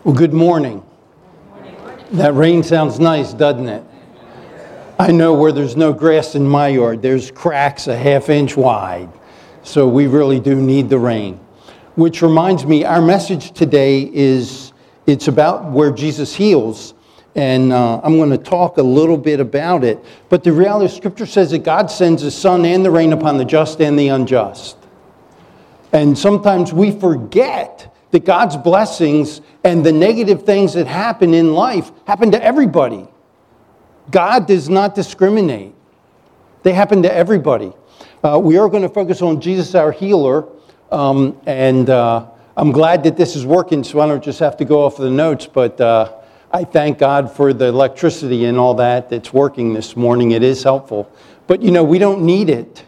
Well, good morning. That rain sounds nice, doesn't it? I know where there's no grass in my yard, there's cracks a half-inch wide. So we really do need the rain. Which reminds me, our message today it's about where Jesus heals. And I'm going to talk a little bit about it. But the reality of Scripture says that God sends the sun and the rain upon the just and the unjust. And sometimes we forget that God's blessings and the negative things that happen in life happen to everybody. God does not discriminate. They happen to everybody. We are going to focus on Jesus, our healer. And I'm glad that this is working, so I don't just have to go off the notes. But I thank God for the electricity and all that's working this morning. It is helpful. But, we don't need it.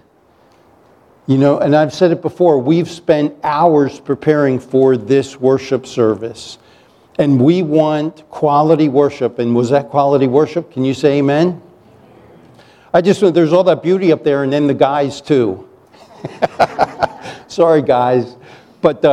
And I've said it before, we've spent hours preparing for this worship service. And we want quality worship. And was that quality worship? Can you say amen? There's all that beauty up there, and then the guys too. Sorry, guys. But,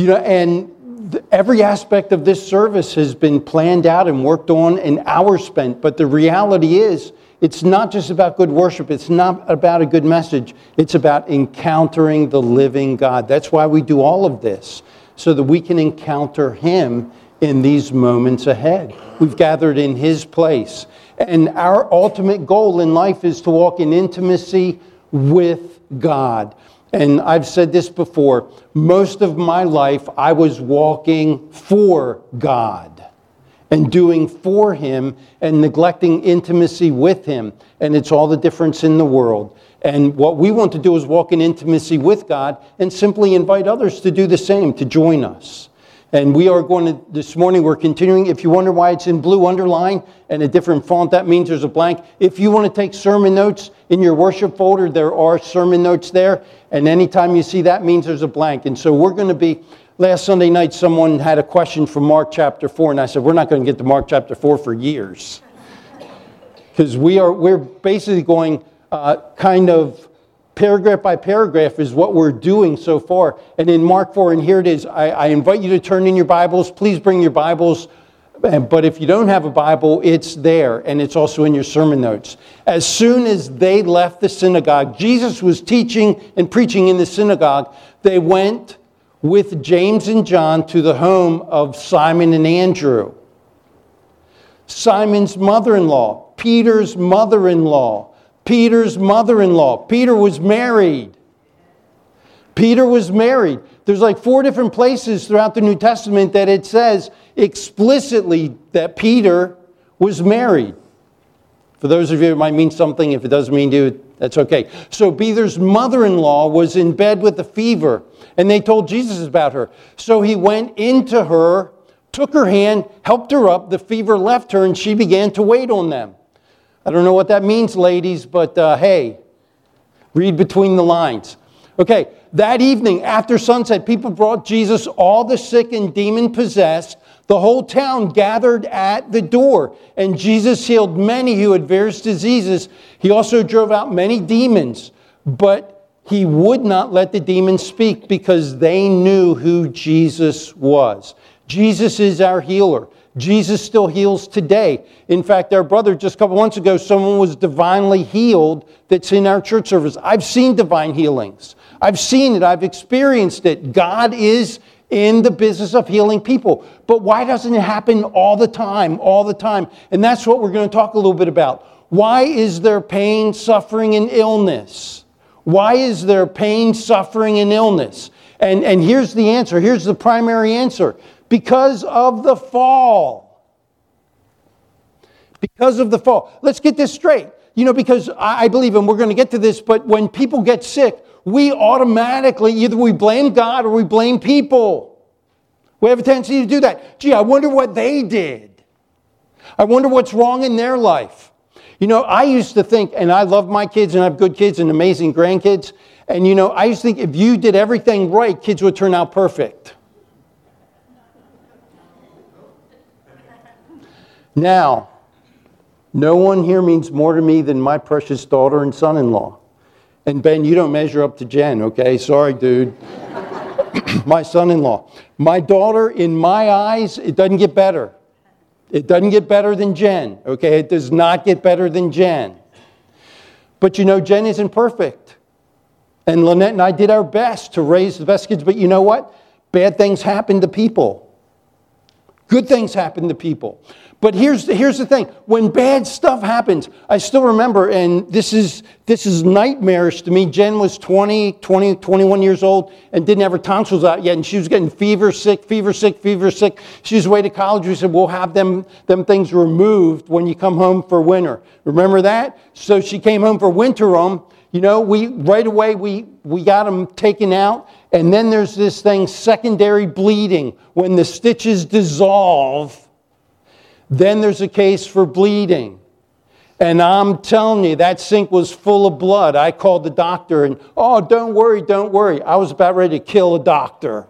every aspect of this service has been planned out and worked on and hours spent. But the reality is, it's not just about good worship. It's not about a good message. It's about encountering the living God. That's why we do all of this, so that we can encounter Him in these moments ahead. We've gathered in His place. And our ultimate goal in life is to walk in intimacy with God. And I've said this before, most of my life I was walking for God and doing for Him and neglecting intimacy with Him. And it's all the difference in the world. And what we want to do is walk in intimacy with God and simply invite others to do the same, to join us. And we are going to, this morning we're continuing. If you wonder why it's in blue underline and a different font, that means there's a blank. If you want to take sermon notes in your worship folder, there are sermon notes there. And anytime you see that means there's a blank. And so we're going to be, last Sunday night someone had a question from Mark chapter 4. And I said, we're not going to get to Mark chapter 4 for years. Because we're basically going kind of paragraph by paragraph is what we're doing so far. And in Mark 4, and here it is, I invite you to turn in your Bibles. Please bring your Bibles. But if you don't have a Bible, it's there. And it's also in your sermon notes. As soon as they left the synagogue, Jesus was teaching and preaching in the synagogue. They went with James and John to the home of Simon and Andrew. Simon's mother-in-law, Peter's mother-in-law. Peter's mother-in-law. Peter was married. Peter was married. There's like 4 different places throughout the New Testament that it says explicitly that Peter was married. For those of you, it might mean something. If it doesn't mean to, that's okay. So Peter's mother-in-law was in bed with a fever, and they told Jesus about her. So he went into her, took her hand, helped her up. The fever left her, and she began to wait on them. I don't know what that means, ladies, but hey, read between the lines. Okay, that evening after sunset, people brought Jesus all the sick and demon-possessed. The whole town gathered at the door, and Jesus healed many who had various diseases. He also drove out many demons, but He would not let the demons speak because they knew who Jesus was. Jesus is our healer. Jesus still heals today. In fact, our brother, just a couple months ago, someone was divinely healed that's in our church service. I've seen divine healings. I've seen it. I've experienced it. God is in the business of healing people. But why doesn't it happen all the time? All the time. And that's what we're going to talk a little bit about. Why is there pain, suffering, and illness? Why is there pain, suffering, and illness? And here's the answer. Here's the primary answer. Because of the fall. Because of the fall. Let's get this straight. Because I believe, and we're going to get to this, but when people get sick, we automatically, either we blame God or we blame people. We have a tendency to do that. Gee, I wonder what they did. I wonder what's wrong in their life. I used to think, and I love my kids and I have good kids and amazing grandkids, and I used to think if you did everything right, kids would turn out perfect. Now, no one here means more to me than my precious daughter and son-in-law. And Ben, you don't measure up to Jen, okay? Sorry, dude. my son-in-law. My daughter, in my eyes, it doesn't get better. It doesn't get better than Jen, okay? It does not get better than Jen. But you know, Jen isn't perfect. And Lynette and I did our best to raise the best kids. But you know what? Bad things happen to people. Good things happen to people. But here's the thing. When bad stuff happens, I still remember, and this is nightmarish to me. Jen was 21 years old and didn't have her tonsils out yet. And she was getting fever sick. She was away to college. We said, we'll have them things removed when you come home for winter. Remember that? So she came home for winter. You know, right away we got them taken out. And then there's this thing, secondary bleeding. When the stitches dissolve, then there's a case for bleeding. And I'm telling you, that sink was full of blood. I called the doctor and, oh, don't worry. I was about ready to kill a doctor.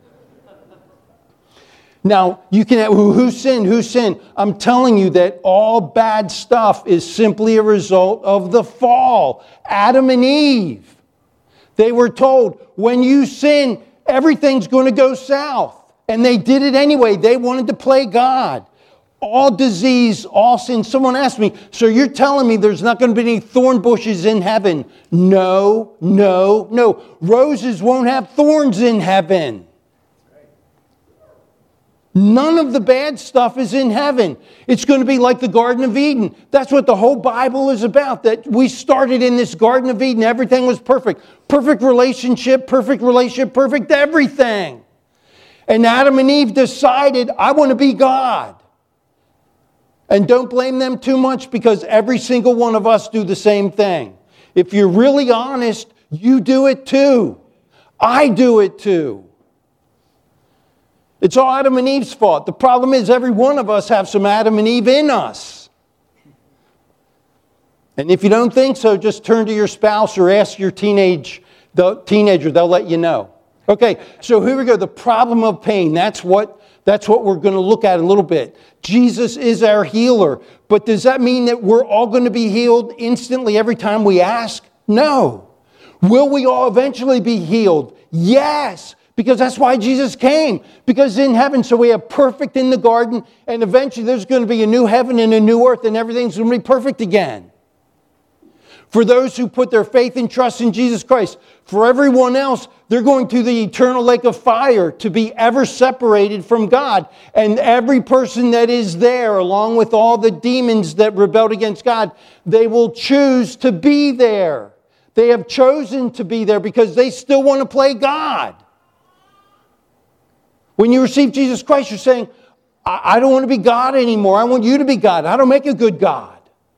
Now, you can, who sinned? I'm telling you that all bad stuff is simply a result of the fall. Adam and Eve. They were told, when you sin, everything's going to go south. And they did it anyway. They wanted to play God. All disease, all sin. Someone asked me, so you're telling me there's not going to be any thorn bushes in heaven? No. Roses won't have thorns in heaven. None of the bad stuff is in heaven. It's going to be like the Garden of Eden. That's what the whole Bible is about. That we started in this Garden of Eden. Everything was perfect. Perfect relationship, perfect everything. And Adam and Eve decided, I want to be God. And don't blame them too much, because every single one of us do the same thing. If you're really honest, you do it too. I do it too. It's all Adam and Eve's fault. The problem is every one of us have some Adam and Eve in us. And if you don't think so, just turn to your spouse or ask your teenager. They'll let you know. Okay, so here we go. The problem of pain. That's what we're going to look at a little bit. Jesus is our healer. But does that mean that we're all going to be healed instantly every time we ask? No. Will we all eventually be healed? Yes. Because that's why Jesus came. Because in heaven, so we have perfect in the garden, and eventually there's going to be a new heaven and a new earth, and everything's going to be perfect again. For those who put their faith and trust in Jesus Christ. For everyone else, they're going to the eternal lake of fire to be ever separated from God. And every person that is there, along with all the demons that rebelled against God, they will choose to be there. They have chosen to be there because they still want to play God. When you receive Jesus Christ, you're saying, I don't want to be God anymore. I want you to be God. I don't make a good God.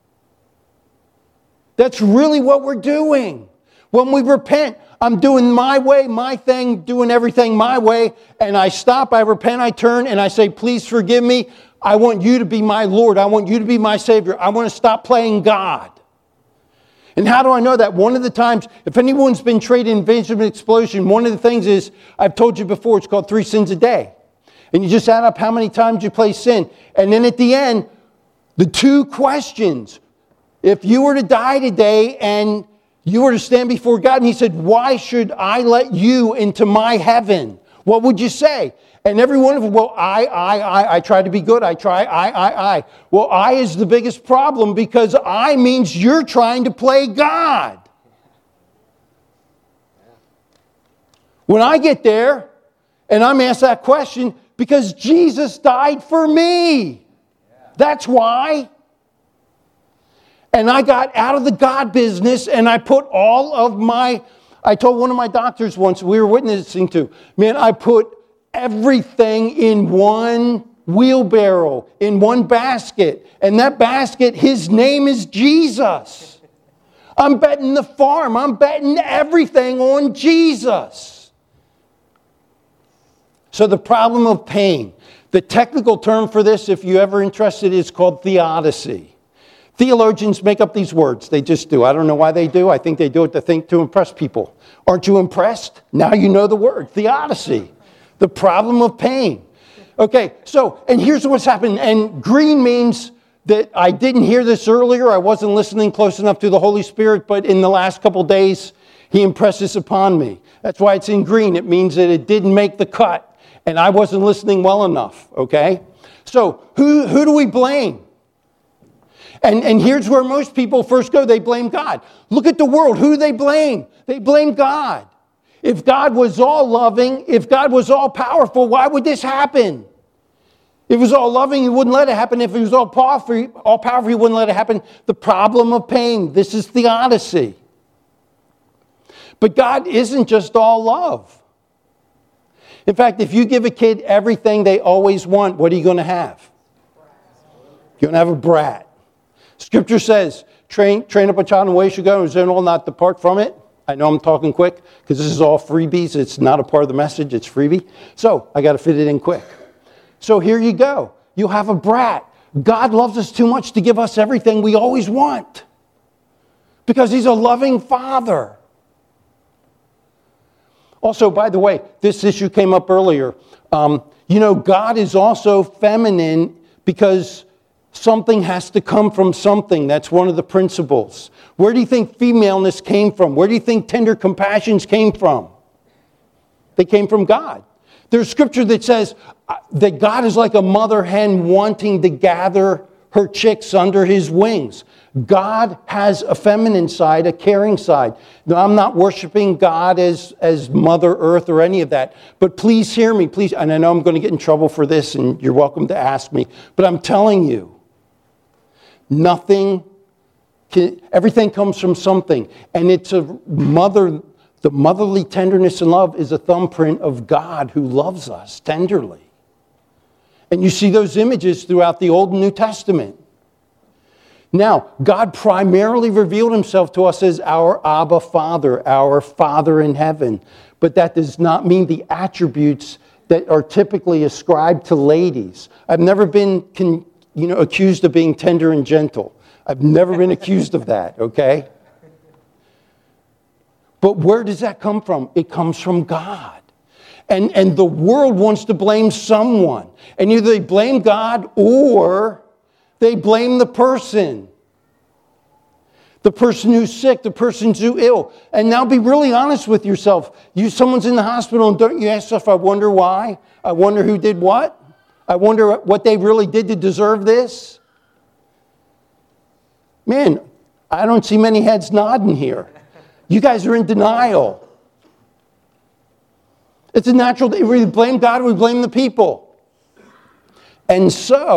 That's really what we're doing. When we repent, I'm doing my way, my thing, doing everything my way, and I stop, I repent, I turn, and I say, please forgive me. I want you to be my Lord. I want you to be my Savior. I want to stop playing God. And how do I know that? One of the times, if anyone's been trained in Invasion and Explosion, one of the things is, I've told you before, it's called 3 sins a day. And you just add up how many times you play sin. And then at the end, the 2 questions. If you were to die today and you were to stand before God and He said, why should I let you into my heaven? What would you say? And every one of them, well, I try to be good. I. Well, I is the biggest problem because I means you're trying to play God. When I get there and I'm asked that question, because Jesus died for me. That's why. And I got out of the God business and I put all of I told one of my doctors once we were witnessing to, man, I put everything in one wheelbarrow, in one basket. And that basket, His name is Jesus. I'm betting the farm. I'm betting everything on Jesus. So the problem of pain. The technical term for this, if you're ever interested, is called theodicy. Theologians make up these words. They just do. I don't know why they do. I think they do it to impress people. Aren't you impressed? Now you know the word. Theodicy. The problem of pain. Okay, so, and here's what's happened. And green means that I didn't hear this earlier. I wasn't listening close enough to the Holy Spirit. But in the last couple days, He impressed this upon me. That's why it's in green. It means that it didn't make the cut, and I wasn't listening well enough, okay? So who do we blame? And here's where most people first go. They blame God. Look at the world. Who do they blame? They blame God. If God was all loving, if God was all powerful, why would this happen? If he was all loving, he wouldn't let it happen. If he was all powerful, he wouldn't let it happen. The problem of pain. This is theodicy. But God isn't just all love. In fact, if you give a kid everything they always want, what are you going to have? You're going to have a brat. Scripture says, train up a child in the way he should go, and then will not depart from it. I know I'm talking quick, because this is all freebies. It's not a part of the message. It's freebie. So I got to fit it in quick. So here you go. You have a brat. God loves us too much to give us everything we always want, because he's a loving father. Also, by the way, this issue came up earlier. God is also feminine because something has to come from something. That's one of the principles. Where do you think femaleness came from? Where do you think tender compassions came from? They came from God. There's scripture that says that God is like a mother hen wanting to gather her chicks under his wings. God has a feminine side, a caring side. Now, I'm not worshiping God as Mother Earth or any of that. But please hear me, please. And I know I'm going to get in trouble for this, and you're welcome to ask me. But I'm telling you, everything comes from something. And it's the motherly tenderness and love is a thumbprint of God who loves us tenderly. And you see those images throughout the Old and New Testament. Now, God primarily revealed himself to us as our Abba Father, our Father in heaven. But that does not mean the attributes that are typically ascribed to ladies. I've never been accused of being tender and gentle. I've never been accused of that, okay? But where does that come from? It comes from God. And the world wants to blame someone. And either they blame God or they blame the person. The person who's sick, the person who's ill. And now be really honest with yourself. Someone's in the hospital and don't you ask yourself, I wonder why? I wonder who did what? I wonder what they really did to deserve this? Man, I don't see many heads nodding here. You guys are in denial. It's a natural thing. We blame God or we blame the people. And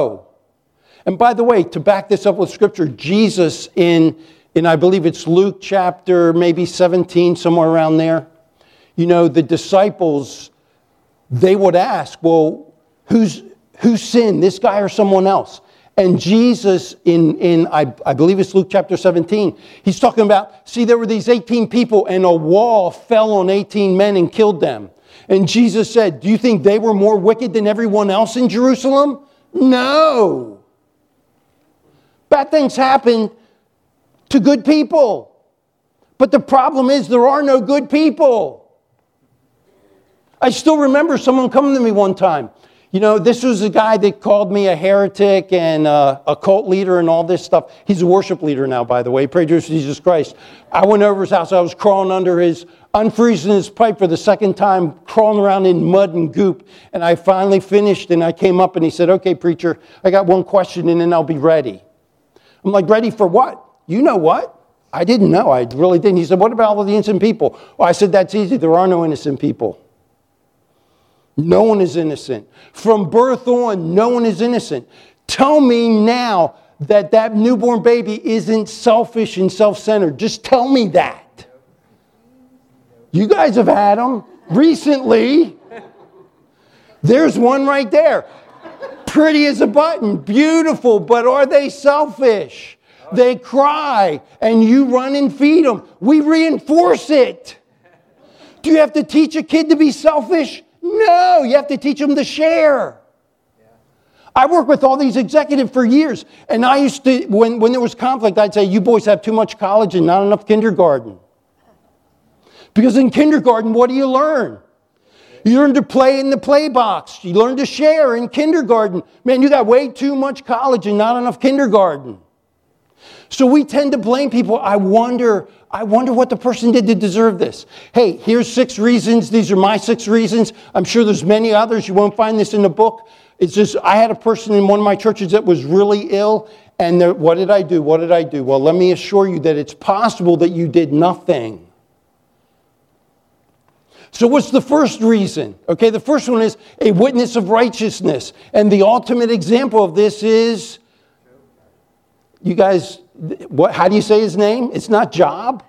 by the way, to back this up with Scripture, Jesus in I believe it's Luke chapter maybe 17, somewhere around there. The disciples, they would ask, well, who's sinned, this guy or someone else? And Jesus I believe it's Luke chapter 17, he's talking about, see, there were these 18 people and a wall fell on 18 men and killed them. And Jesus said, do you think they were more wicked than everyone else in Jerusalem? No. Bad things happen to good people. But the problem is there are no good people. I still remember someone coming to me one time. This was a guy that called me a heretic and a cult leader and all this stuff. He's a worship leader now, by the way. Praise Jesus Christ. I went over his house. I was crawling under unfreezing his pipe for the second time, crawling around in mud and goop. And I finally finished and I came up and he said, okay, preacher, I got one question and then I'll be ready. I'm like, ready for what? You know what? I didn't know. I really didn't. He said, what about all the innocent people? Well, I said, that's easy. There are no innocent people. No one is innocent. From birth on, no one is innocent. Tell me now that newborn baby isn't selfish and self-centered. Just tell me that. You guys have had them recently. There's one right there. Pretty as a button, beautiful, but are they selfish? They cry, and you run and feed them. We reinforce it. Do you have to teach a kid to be selfish? No, you have to teach them to share. I worked with all these executives for years, and I used to, when there was conflict, I'd say, you boys have too much college and not enough kindergarten. Because in kindergarten, what do you learn? You learn to play in the play box. You learn to share in kindergarten. Man, you got way too much college and not enough kindergarten. So we tend to blame people. I wonder what the person did to deserve this. Hey, here's 6 reasons. These are my 6 reasons. I'm sure there's many others. You won't find this in the book. It's just, I had a person in one of my churches that was really ill. And what did I do? What did I do? Well, let me assure you that it's possible that you did nothing. So what's the first reason? Okay, the first one is a witness of righteousness. And the ultimate example of this is, you guys, how do you say his name? It's not Job.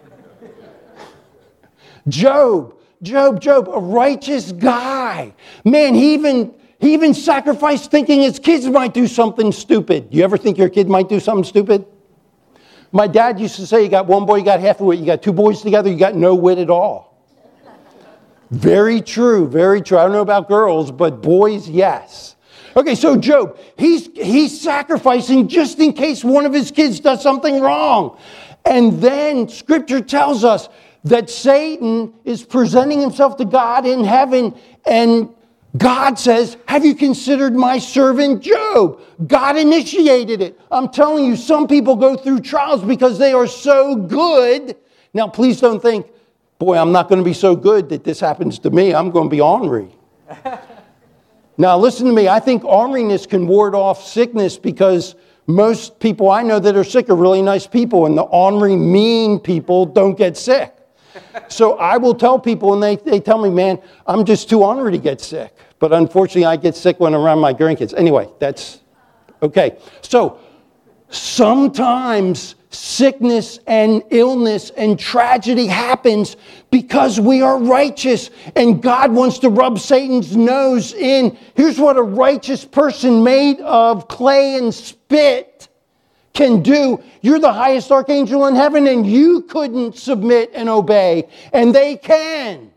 Job, a righteous guy. Man, he even sacrificed thinking his kids might do something stupid. You ever think your kid might do something stupid? My dad used to say, you got one boy, you got half a wit. You got 2 boys together, you got no wit at all. Very true, very true. I don't know about girls, but boys, yes. Okay, so Job, he's sacrificing just in case one of his kids does something wrong. And then Scripture tells us that Satan is presenting himself to God in heaven, and God says, have you considered my servant Job? God initiated it. I'm telling you, some people go through trials because they are so good. Now, please don't think, boy, I'm not going to be so good that this happens to me. I'm going to be ornery. Now, listen to me. I think orneriness can ward off sickness because most people I know that are sick are really nice people, and the ornery, mean people don't get sick. So I will tell people, and they tell me, man, I'm just too ornery to get sick. But unfortunately, I get sick when I'm around my grandkids. Anyway, that's okay. So sometimes sickness and illness and tragedy happens because we are righteous, and God wants to rub Satan's nose in. Here's what a righteous person made of clay and spit can do. You're the highest archangel in heaven, and you couldn't submit and obey, and they can.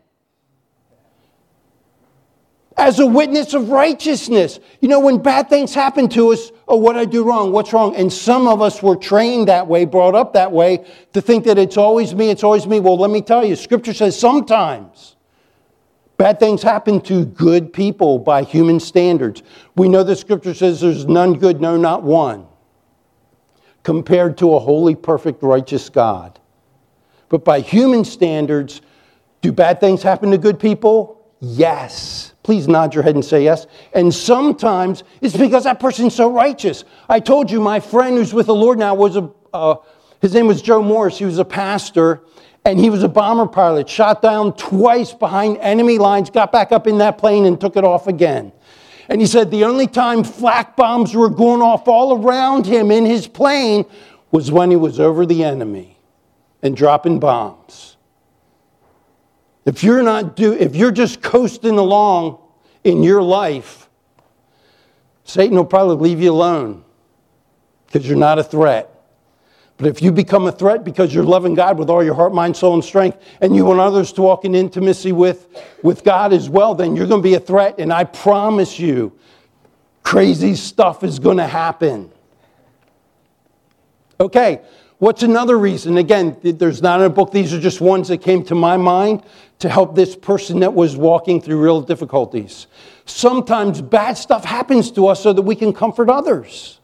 As a witness of righteousness. You know, when bad things happen to us, oh, what did I do wrong? What's wrong? And some of us were trained that way, brought up that way, to think that it's always me, it's always me. Well, let me tell you, Scripture says sometimes bad things happen to good people by human standards. We know the Scripture says there's none good, no, not one, compared to a holy, perfect, righteous God. But by human standards, do bad things happen to good people? Yes. Please nod your head and say yes. And sometimes it's because that person's so righteous. I told you my friend who's with the Lord now was his name was Joe Morris. He was a pastor, and he was a bomber pilot, shot down twice behind enemy lines, got back up in that plane and took it off again. And he said the only time flak bombs were going off all around him in his plane was when he was over the enemy and dropping bombs. If you're just coasting along in your life, Satan will probably leave you alone because you're not a threat. But if you become a threat because you're loving God with all your heart, mind, soul, and strength, and you want others to walk in intimacy with God as well, then you're going to be a threat. And I promise you, crazy stuff is going to happen. Okay, what's another reason? Again, there's not in a book. These are just ones that came to my mind to help this person that was walking through real difficulties. Sometimes bad stuff happens to us so that we can comfort others.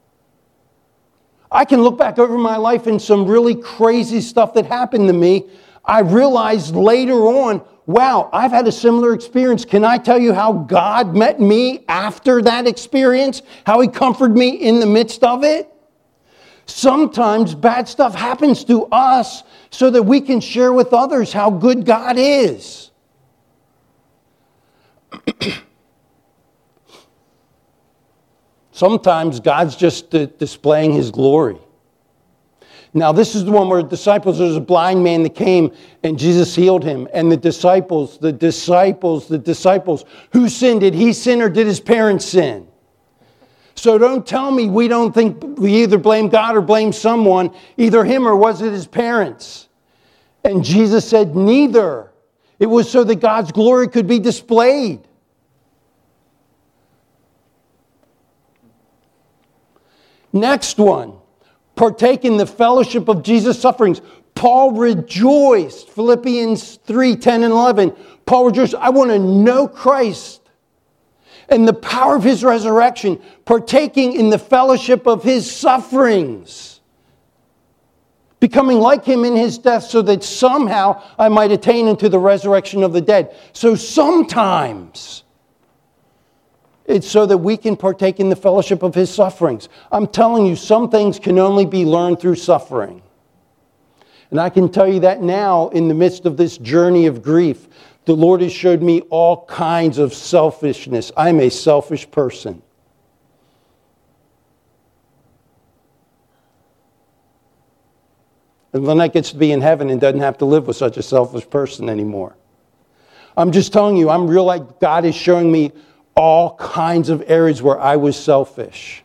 I can look back over my life and some really crazy stuff that happened to me. I realized later on, wow, I've had a similar experience. Can I tell you how God met me after that experience? How He comforted me in the midst of it? Sometimes bad stuff happens to us so that we can share with others how good God is. Sometimes God's just displaying His glory. Now, this is the one where the disciples, there's a blind man that came and Jesus healed him. And the disciples, who sinned? Did he sin or did his parents sin? So don't tell me we don't think we either blame God or blame someone, either him or was it his parents? And Jesus said neither. It was so that God's glory could be displayed. Next one, partake in the fellowship of Jesus' sufferings. Paul rejoiced, Philippians 3, 10 and 11. Paul rejoiced, I want to know Christ and the power of His resurrection, partaking in the fellowship of His sufferings. becoming like him in his death so that somehow I might attain unto the resurrection of the dead. So sometimes it's so that we can partake in the fellowship of his sufferings. I'm telling you, some things can only be learned through suffering. And I can tell you that now, in the midst of this journey of grief, the Lord has showed me all kinds of selfishness. I'm a selfish person. And Lynette gets to be in heaven and doesn't have to live with such a selfish person anymore. I'm just telling you, I'm real like God is showing me all kinds of areas where I was selfish.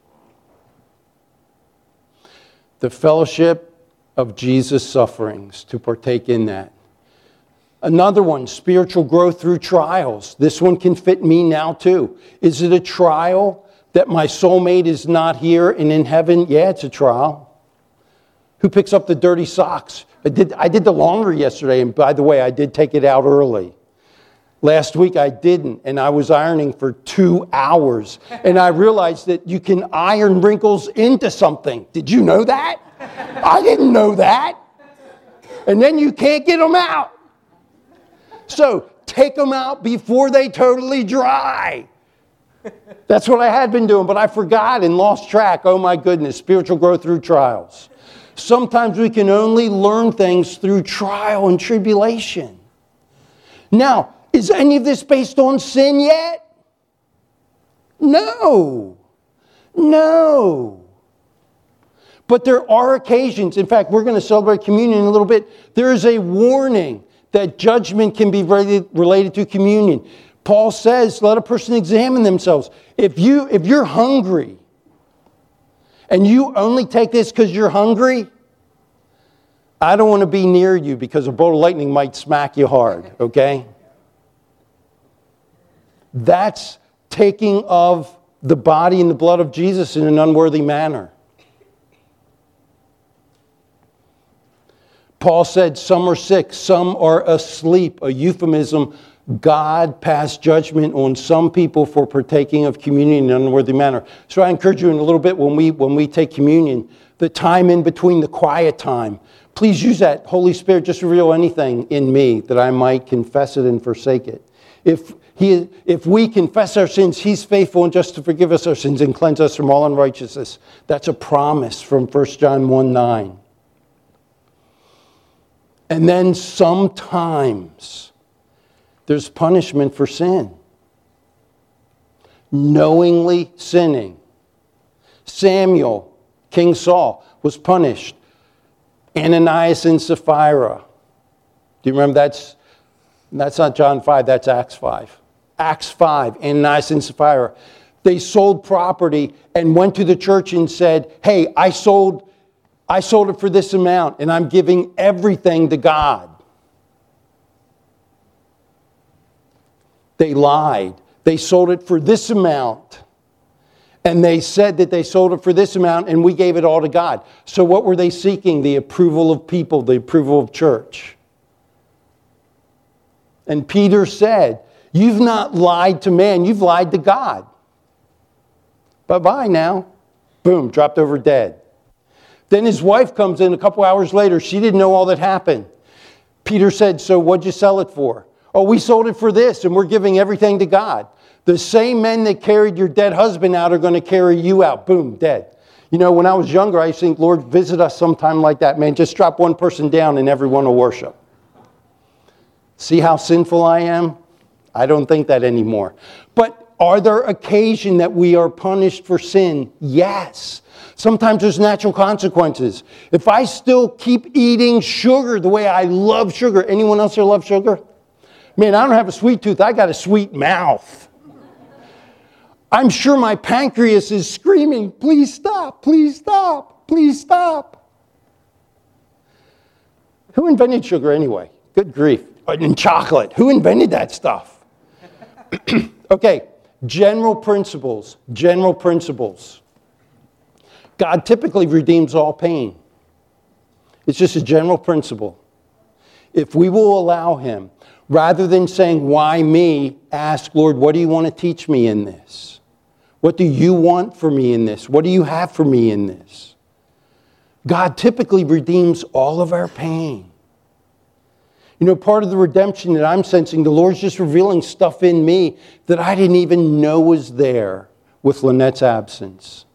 The fellowship of Jesus' sufferings, to partake in that. Another one, spiritual growth through trials. This one can fit me now too. Is it a trial that my soulmate is not here and in heaven? Yeah, it's a trial. Who picks up the dirty socks? I did the laundry yesterday, and by the way, I did take it out early. Last week I didn't, and I was ironing for 2 hours, and I realized that you can iron wrinkles into something. Did you know that? I didn't know that. And then you can't get them out. So take them out before they totally dry. That's what I had been doing, but I forgot and lost track. Oh my goodness, spiritual growth through trials. Sometimes we can only learn things through trial and tribulation. Now, is any of this based on sin yet? No. No. But there are occasions, in fact, we're going to celebrate communion in a little bit. There is a warning that judgment can be related to communion. Paul says, let a person examine themselves. If you're hungry, and you only take this because you're hungry, I don't want to be near you because a bolt of lightning might smack you hard, okay? That's taking of the body and the blood of Jesus in an unworthy manner. Paul said some are sick, some are asleep, a euphemism. God passed judgment on some people for partaking of communion in an unworthy manner. So I encourage you in a little bit when we take communion, the time in between, the quiet time, please use that. Holy Spirit, just reveal anything in me that I might confess it and forsake it. If we confess our sins, he's faithful and just to forgive us our sins and cleanse us from all unrighteousness. That's a promise from 1 John 1:9. And then sometimes there's punishment for sin. Knowingly sinning. Samuel, King Saul, was punished. Ananias and Sapphira. Do you remember that's not John 5, that's Acts 5. Acts 5, Ananias and Sapphira. They sold property and went to the church and said, hey, I sold it for this amount and I'm giving everything to God. They lied. They sold it for this amount. And they said that they sold it for this amount and we gave it all to God. So what were they seeking? The approval of people, the approval of church. And Peter said, you've not lied to man, you've lied to God. Bye-bye now. Boom, dropped over dead. Then his wife comes in a couple hours later. She didn't know all that happened. Peter said, so what'd you sell it for? Oh, we sold it for this and we're giving everything to God. The same men that carried your dead husband out are going to carry you out. Boom, dead. You know, when I was younger, I used to think, Lord, visit us sometime like that. Man, just drop one person down and everyone will worship. See how sinful I am? I don't think that anymore. But are there occasions that we are punished for sin? Yes. Sometimes there's natural consequences. If I still keep eating sugar the way I love sugar, anyone else here love sugar? Man, I don't have a sweet tooth. I got a sweet mouth. I'm sure my pancreas is screaming, please stop, please stop, please stop. Who invented sugar anyway? Good grief. And chocolate. Who invented that stuff? Okay, general principles. General principles. God typically redeems all pain. It's just a general principle. If we will allow him, rather than saying, why me, ask, Lord, what do you want to teach me in this? What do you want for me in this? What do you have for me in this? God typically redeems all of our pain. You know, part of the redemption that I'm sensing, the Lord's just revealing stuff in me that I didn't even know was there with Lynette's absence.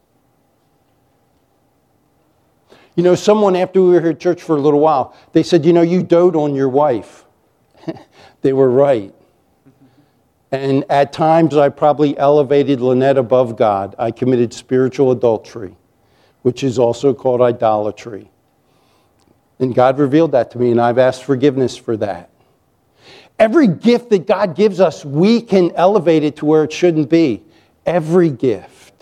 You know, someone, after we were here at church for a little while, they said, you know, you dote on your wife. They were right. And at times I probably elevated Lynette above God. I committed spiritual adultery, which is also called idolatry. And God revealed that to me, and I've asked forgiveness for that. Every gift that God gives us, we can elevate it to where it shouldn't be. Every gift.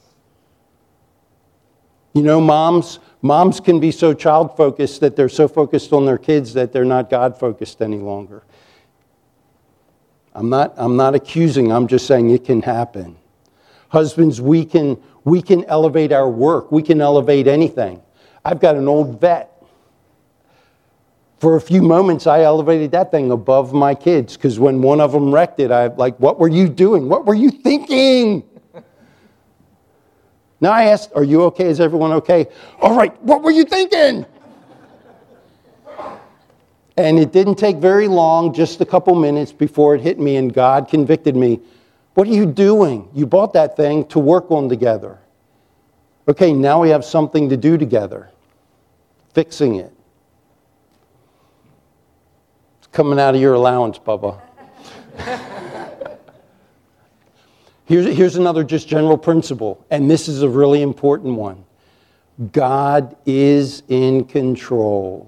You know, moms can be so child-focused that they're so focused on their kids that they're not God-focused any longer. I'm not accusing, I'm just saying it can happen. Husbands, we can elevate our work. We can elevate anything. I've got an old vet. For a few moments, I elevated that thing above my kids, because when one of them wrecked it, I'm like, what were you doing? What were you thinking? Now I asked, are you okay? Is everyone okay? All right, what were you thinking? And it didn't take very long, just a couple minutes before it hit me, and God convicted me. What are you doing? You bought that thing to work on together. Okay, now we have something to do together. Fixing it. It's coming out of your allowance, Bubba. Here's another just general principle, and this is a really important one. God is in control,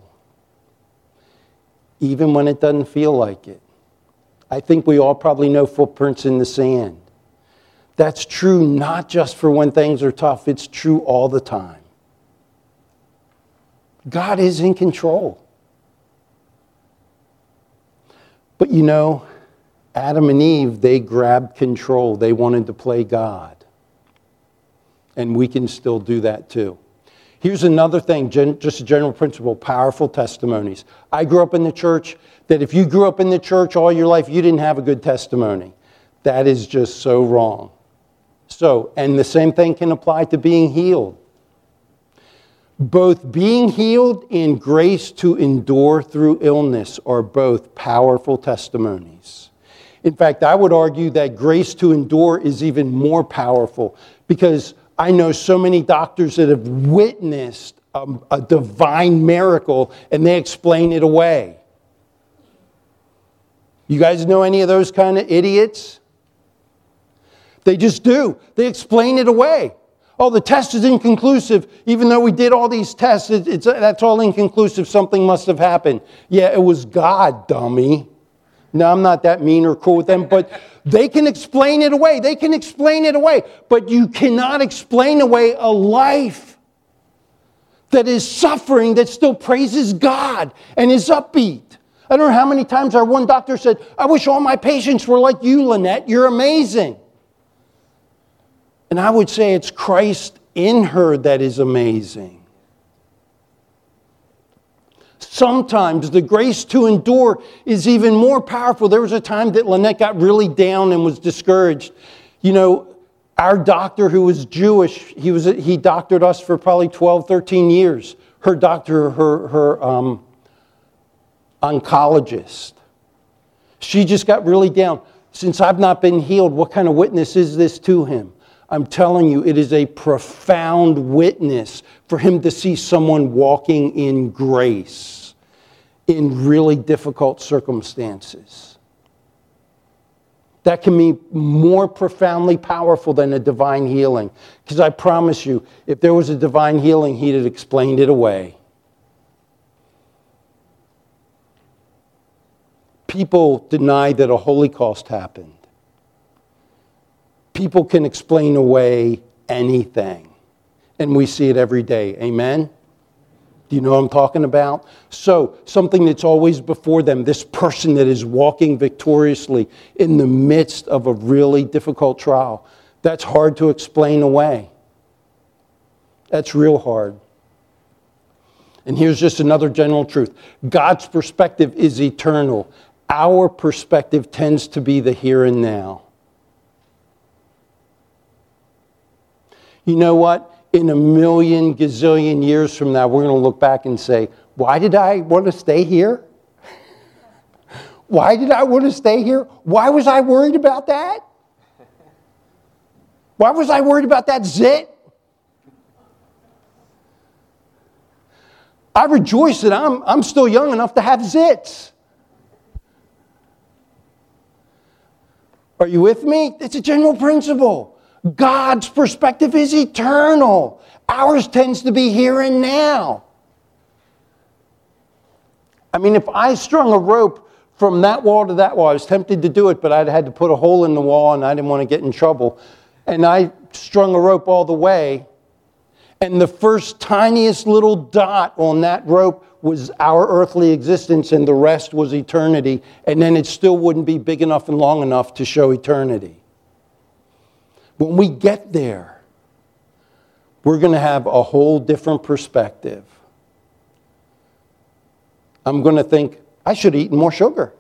even when it doesn't feel like it. I think we all probably know footprints in the sand. That's true not just for when things are tough, it's true all the time. God is in control. But you know, Adam and Eve, they grabbed control. They wanted to play God. And we can still do that too. Here's another thing, just a general principle, powerful testimonies. I grew up in the church, that if you grew up in the church all your life, you didn't have a good testimony. That is just so wrong. So, and the same thing can apply to being healed. Both being healed and grace to endure through illness are both powerful testimonies. In fact, I would argue that grace to endure is even more powerful, because I know so many doctors that have witnessed a divine miracle and they explain it away. You guys know any of those kind of idiots? They just do. They explain it away. Oh, the test is inconclusive. Even though we did all these tests, that's all inconclusive. Something must have happened. Yeah, it was God, dummy. No, I'm not that mean or cruel with them, but they can explain it away. They can explain it away. But you cannot explain away a life that is suffering, that still praises God and is upbeat. I don't know how many times our one doctor said, I wish all my patients were like you, Lynette. You're amazing. And I would say it's Christ in her that is amazing. Sometimes the grace to endure is even more powerful. There was a time that Lynette got really down and was discouraged. You know, our doctor, who was Jewish, he doctored us for probably 12, 13 years. Her doctor, her oncologist. She just got really down. Since I've not been healed, what kind of witness is this to him? I'm telling you, it is a profound witness for him to see someone walking in grace in really difficult circumstances. That can be more profoundly powerful than a divine healing. Because I promise you, if there was a divine healing, he'd have explained it away. People deny that a Holocaust happened. People can explain away anything. And we see it every day. Amen? Do you know what I'm talking about? So, something that's always before them, this person that is walking victoriously in the midst of a really difficult trial, that's hard to explain away. That's real hard. And here's just another general truth. God's perspective is eternal. Our perspective tends to be the here and now. You know what? in a million gazillion years from now, we're going to look back and say, why did I want to stay here? Why did I want to stay here? Why was I worried about that? Why was I worried about that zit? I rejoice that I'm still young enough to have zits. Are you with me? It's a general principle. God's perspective is eternal. Ours tends to be here and now. I mean, if I strung a rope from that wall to that wall, I was tempted to do it, but I'd had to put a hole in the wall and I didn't want to get in trouble. And I strung a rope all the way, and the first tiniest little dot on that rope was our earthly existence, and the rest was eternity, and then it still wouldn't be big enough and long enough to show eternity. When we get there, we're going to have a whole different perspective. I'm going to think, I should have eaten more sugar.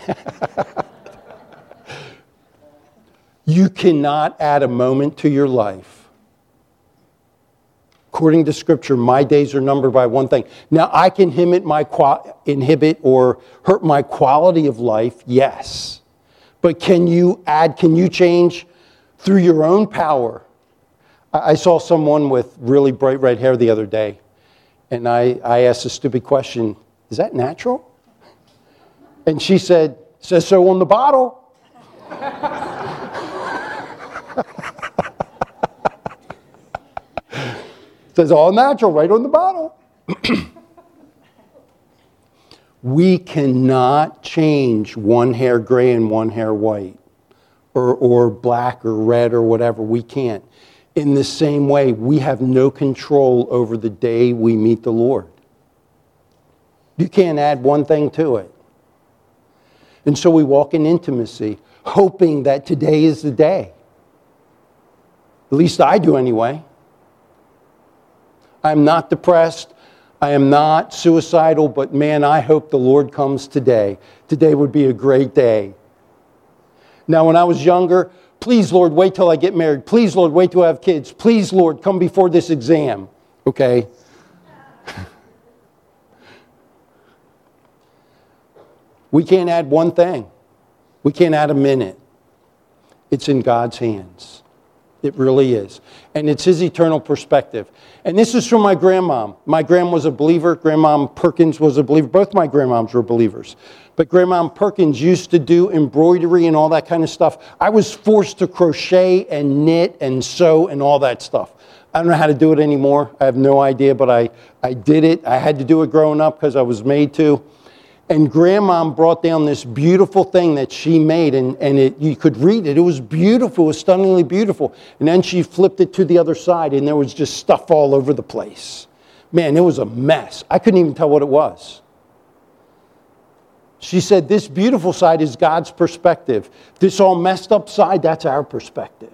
You cannot add a moment to your life. According to Scripture, my days are numbered by one thing. Now, I can inhibit or hurt my quality of life, yes. But can you change through your own power? I saw someone with really bright red hair the other day, and I asked a stupid question, is that natural? And she said, says so on the bottle. Says all natural right on the bottle. We cannot change one hair gray and one hair white, or black or red or whatever. We can't. In the same way, we have no control over the day we meet the Lord. You can't add one thing to it. And so we walk in intimacy, hoping that today is the day. At least I do anyway. I'm not depressed. I am not suicidal, but man, I hope the Lord comes today. Today would be a great day. Now, when I was younger, please, Lord, wait till I get married. Please, Lord, wait till I have kids. Please, Lord, come before this exam. Okay? We can't add one thing. We can't add a minute. It's in God's hands. It really is. And it's His eternal perspective. And this is from my grandmom. My grandma was a believer. Grandmom Perkins was a believer. Both my grandmoms were believers. But Grandmom Perkins used to do embroidery and all that kind of stuff. I was forced to crochet and knit and sew and all that stuff. I don't know how to do it anymore. I have no idea, but I did it. I had to do it growing up because I was made to. And Grandmom brought down this beautiful thing that she made, and you could read it. It was beautiful. It was stunningly beautiful. And then she flipped it to the other side, and there was just stuff all over the place. Man, it was a mess. I couldn't even tell what it was. She said, this beautiful side is God's perspective. This all messed up side, that's our perspective.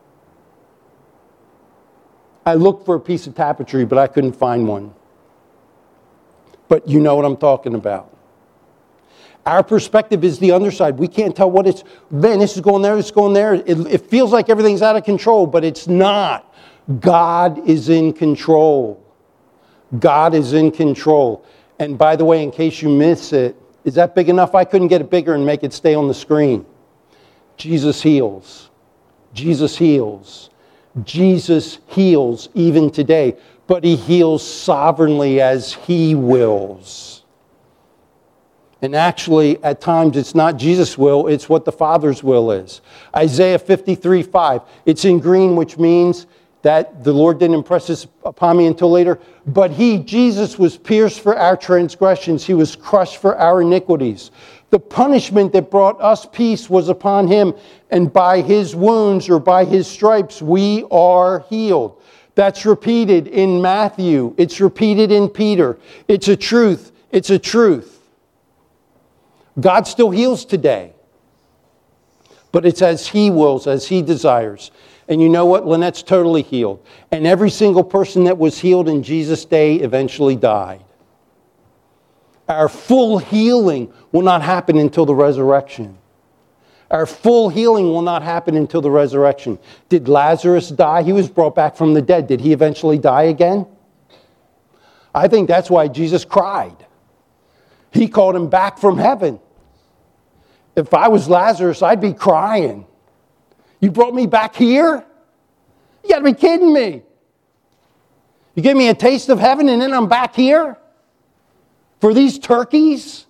I looked for a piece of tapestry, but I couldn't find one. But you know what I'm talking about. Our perspective is the underside. We can't tell what it's, man, this is going there, this is going there. It feels like everything's out of control, but it's not. God is in control. God is in control. And by the way, in case you miss it, is that big enough? I couldn't get it bigger and make it stay on the screen. Jesus heals. Jesus heals. Jesus heals even today, but He heals sovereignly as He wills. And actually, at times, it's not Jesus' will, it's what the Father's will is. Isaiah 53:5. It's in green, which means that the Lord didn't impress this upon me until later. But He, Jesus, was pierced for our transgressions. He was crushed for our iniquities. The punishment that brought us peace was upon Him. And by His wounds, or by His stripes, we are healed. That's repeated in Matthew. It's repeated in Peter. It's a truth. It's a truth. God still heals today. But it's as He wills, as He desires. And you know what? Lynette's totally healed. And every single person that was healed in Jesus' day eventually died. Our full healing will not happen until the resurrection. Our full healing will not happen until the resurrection. Did Lazarus die? He was brought back from the dead. Did he eventually die again? I think that's why Jesus cried. He called him back from heaven. If I was Lazarus, I'd be crying. You brought me back here? You got to be kidding me. You gave me a taste of heaven and then I'm back here? For these turkeys?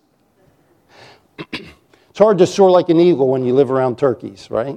It's hard to soar like an eagle when you live around turkeys, right?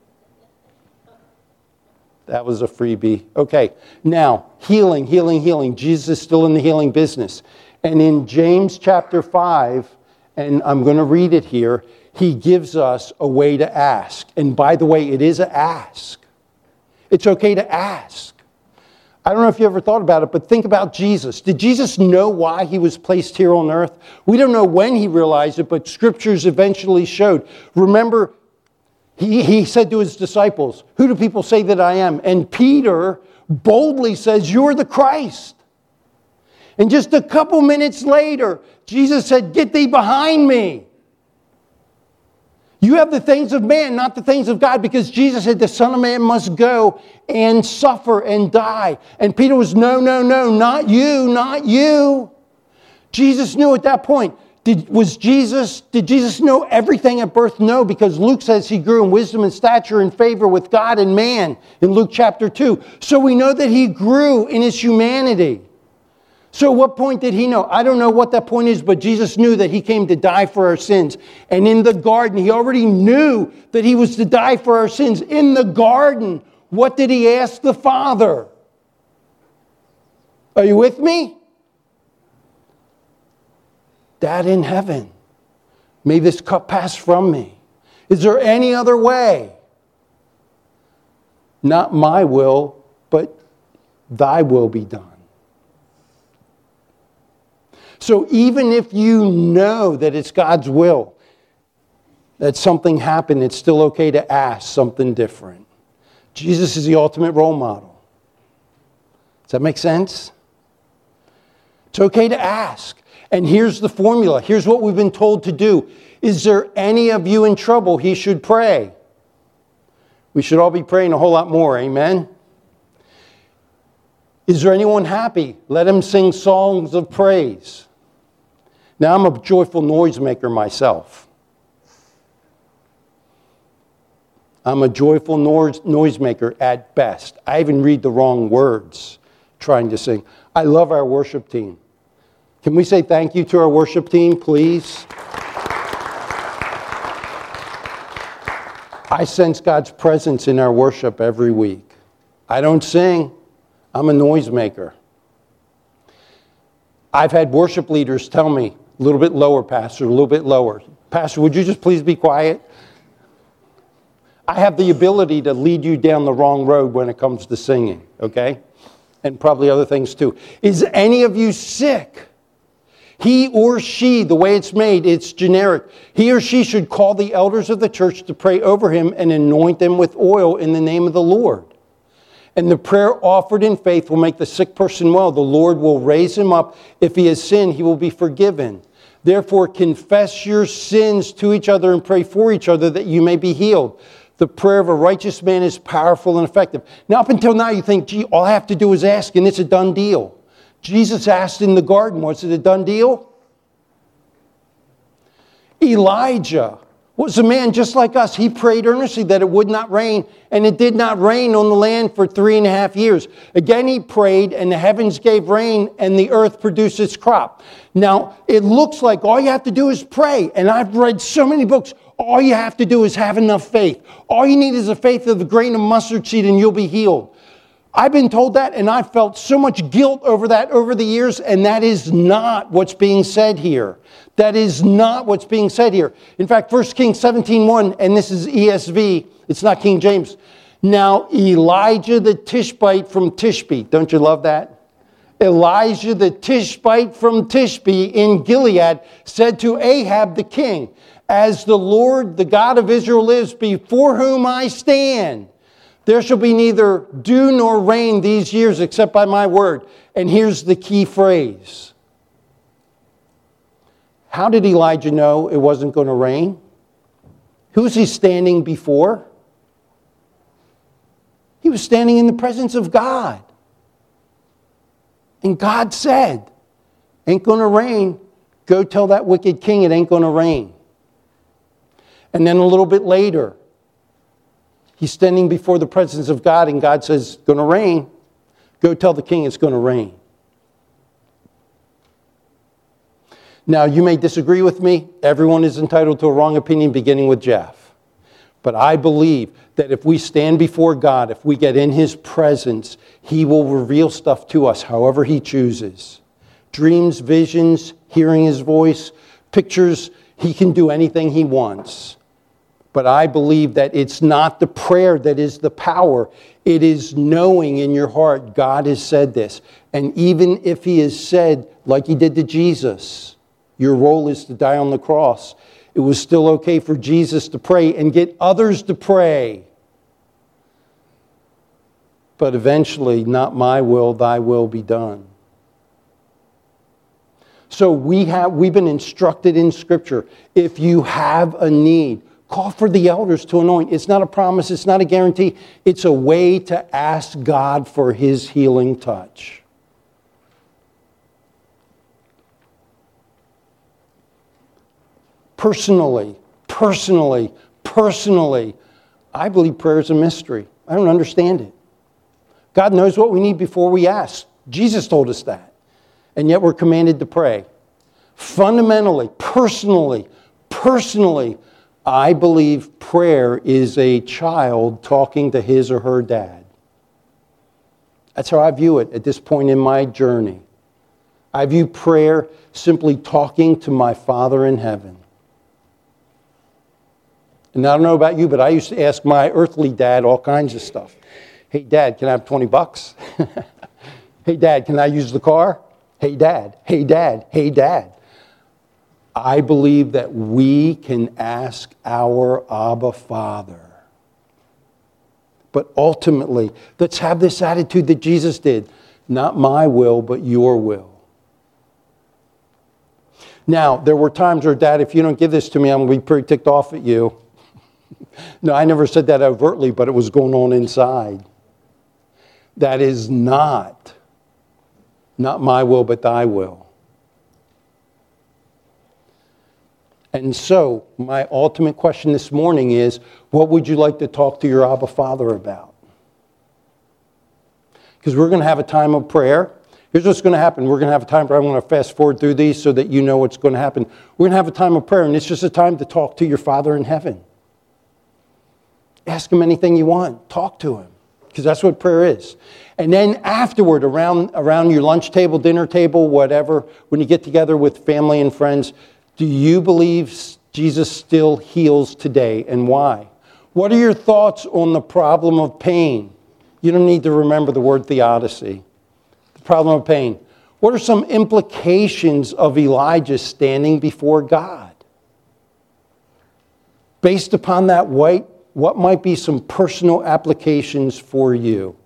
That was a freebie. Okay, now, healing, healing, healing. Jesus is still in the healing business. And in James chapter 5, and I'm going to read it here, he gives us a way to ask. And by the way, it is an ask. It's okay to ask. I don't know if you ever thought about it, but think about Jesus. Did Jesus know why he was placed here on earth? We don't know when he realized it, but scriptures eventually showed. Remember, he said to his disciples, "Who do people say that I am?" And Peter boldly says, "You're the Christ." And just a couple minutes later, Jesus said, "Get thee behind me. You have the things of man, not the things of God," because Jesus said the Son of Man must go and suffer and die. And Peter was, no, not you, not you. Jesus knew at that point. Did Jesus know everything at birth? No, because Luke says he grew in wisdom and stature and favor with God and man in Luke chapter 2. So we know that he grew in his humanity. So at what point did he know? I don't know what that point is, but Jesus knew that he came to die for our sins. And in the garden, he already knew that he was to die for our sins. In the garden, what did he ask the Father? Are you with me? Dad in heaven, may this cup pass from me. Is there any other way? Not my will, but thy will be done. So even if you know that it's God's will, that something happened, it's still okay to ask something different. Jesus is the ultimate role model. Does that make sense? It's okay to ask. And here's the formula. Here's what we've been told to do. Is there any of you in trouble? He should pray. We should all be praying a whole lot more. Amen? Is there anyone happy? Let him sing songs of praise. Now, I'm a joyful noisemaker myself. I'm a joyful noisemaker at best. I even read the wrong words trying to sing. I love our worship team. Can we say thank you to our worship team, please? I sense God's presence in our worship every week. I don't sing. I'm a noisemaker. I've had worship leaders tell me, a little bit lower, Pastor, a little bit lower. Pastor, would you just please be quiet? I have the ability to lead you down the wrong road when it comes to singing, okay? And probably other things too. Is any of you sick? He or she, the way it's made, it's generic. He or she should call the elders of the church to pray over him and anoint them with oil in the name of the Lord. And the prayer offered in faith will make the sick person well. The Lord will raise him up. If he has sinned, he will be forgiven. Therefore, confess your sins to each other and pray for each other that you may be healed. The prayer of a righteous man is powerful and effective. Now, up until now, you think, gee, all I have to do is ask and it's a done deal. Jesus asked in the garden, was it a done deal? Elijah was a man just like us. He prayed earnestly that it would not rain, and it did not rain on the land for 3.5 years. Again he prayed, and the heavens gave rain, and the earth produced its crop. Now, it looks like all you have to do is pray, and I've read so many books. All you have to do is have enough faith. All you need is a faith of a grain of mustard seed, and you'll be healed. I've been told that, and I've felt so much guilt over that over the years, and that is not what's being said here. That is not what's being said here. In fact, 1 Kings 17:1, and this is ESV, it's not King James. Now, Elijah the Tishbite from Tishbe, don't you love that? Elijah the Tishbite from Tishbe in Gilead said to Ahab the king, "As the Lord, the God of Israel lives, before whom I stand, there shall be neither dew nor rain these years except by my word." And here's the key phrase. How did Elijah know it wasn't going to rain? Who's he standing before? He was standing in the presence of God. And God said, ain't going to rain. Go tell that wicked king it ain't going to rain. And then a little bit later, he's standing before the presence of God, and God says, going to rain. Go tell the king it's going to rain. Now, you may disagree with me. Everyone is entitled to a wrong opinion, beginning with Jeff. But I believe that if we stand before God, if we get in his presence, he will reveal stuff to us however he chooses. Dreams, visions, hearing his voice, pictures, he can do anything he wants. But I believe that it's not the prayer that is the power. It is knowing in your heart God has said this. And even if he has said, like he did to Jesus, your role is to die on the cross, it was still okay for Jesus to pray and get others to pray. But eventually, not my will, thy will be done. So we've been instructed in Scripture, if you have a need, call for the elders to anoint. It's not a promise, it's not a guarantee. It's a way to ask God for his healing touch. Personally, I believe prayer is a mystery. I don't understand it. God knows what we need before we ask. Jesus told us that. And yet we're commanded to pray. Fundamentally, personally, I believe prayer is a child talking to his or her dad. That's how I view it at this point in my journey. I view prayer simply talking to my Father in heaven. And I don't know about you, but I used to ask my earthly dad all kinds of stuff. Hey, Dad, can I have $20? Hey, Dad, can I use the car? Hey, Dad. Hey, Dad. Hey, Dad. I believe that we can ask our Abba Father. But ultimately, let's have this attitude that Jesus did. Not my will, but your will. Now, there were times where, Dad, if you don't give this to me, I'm going to be pretty ticked off at you. No, I never said that overtly, but it was going on inside. That is not my will, but thy will. And so, my ultimate question this morning is, what would you like to talk to your Abba Father about? Because we're going to have a time of prayer. Here's what's going to happen. We're going to have a time where I'm going to fast forward through these so that you know what's going to happen. We're going to have a time of prayer, and it's just a time to talk to your Father in heaven. Ask him anything you want. Talk to him. Because that's what prayer is. And then afterward, around your lunch table, dinner table, whatever, when you get together with family and friends, do you believe Jesus still heals today, and why? What are your thoughts on the problem of pain? You don't need to remember the word theodicy. The problem of pain. What are some implications of Elijah standing before God? Based upon that, what might be some personal applications for you?